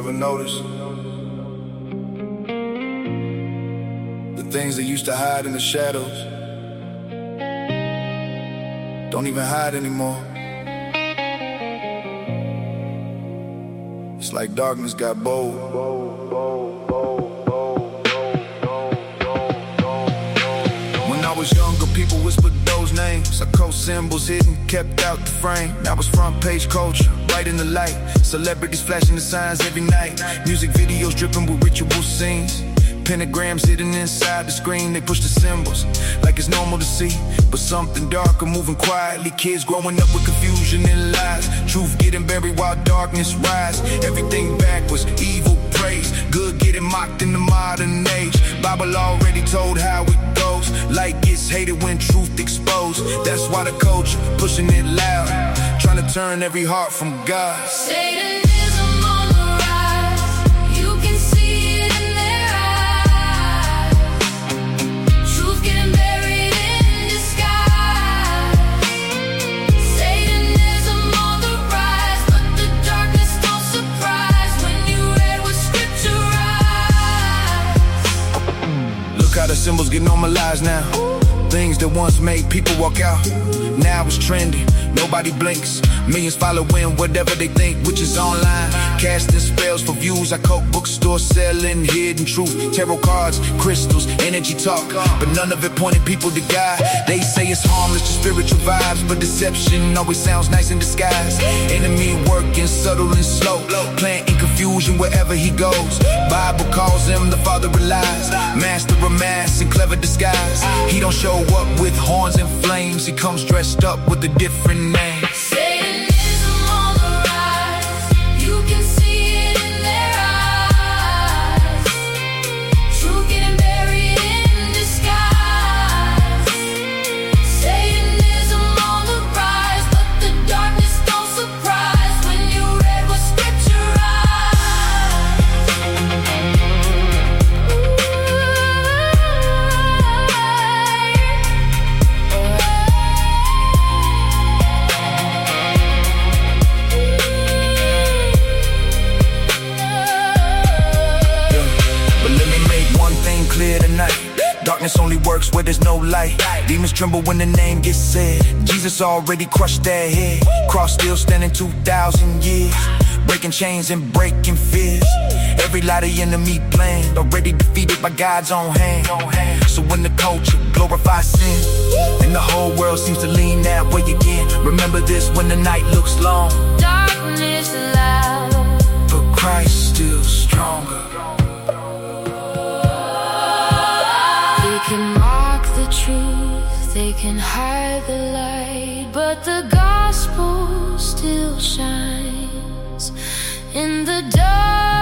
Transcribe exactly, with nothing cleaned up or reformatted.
ever notice the things that used to hide in the shadows don't even hide anymore? It's like darkness got bold. When I was younger, people whispered those names. I code symbols hidden, kept out the frame. Now it's front page culture, right in the light. Celebrities flashing the signs every night. Music videos dripping with ritual scenes. Pentagrams hidden inside the screen. They push the symbols like it's normal to see, but something darker moving quietly. Kids growing up with confusion and lies. Truth getting buried while darkness rise. Everything backwards, evil praise. Good getting mocked in the modern age. Bible already told how it goes. Light gets hated when truth exposed. That's why the culture pushing it loud, trying to turn every heart from God. Satanism on the rise. You can see it in their eyes. Truth getting buried in disguise. Satanism on the rise, but the darkness don't surprise when you read what scripture writes. Look how the symbols get normalized now. Things that once made people walk out, now it's trending. Nobody blinks. Millions following whatever they think, which is online. Casting spells for views. I coat bookstores selling hidden truth. Tarot cards, crystals, energy talk, but none of it pointing people to God. They say it's harmless to spiritual vibes, but deception always sounds nice in disguise. Enemy working subtle and slow, planting confusion wherever he goes. Bible calls him the father of lies, master of mass and clever disguise. He don't show up with horns and flames. He comes dressed up with a different name. Satanism on the rise. You can see it in their eyes. Truth getting buried in disguise. Satanism on the rise, but the darkness don't surprise when you read what scripture clear tonight. Darkness only works where there's no light. Demons tremble when the name gets said. Jesus already crushed their head. Cross still standing two thousand years, breaking chains and breaking fears. Every lie the enemy planned, already defeated by God's own hand. So when the culture glorifies sin, and the whole world seems to lean that way again, remember this when the night looks long. darkness loud, but Christ still stronger. They can mock the truth, they can hide the light, but the gospel still shines in the dark.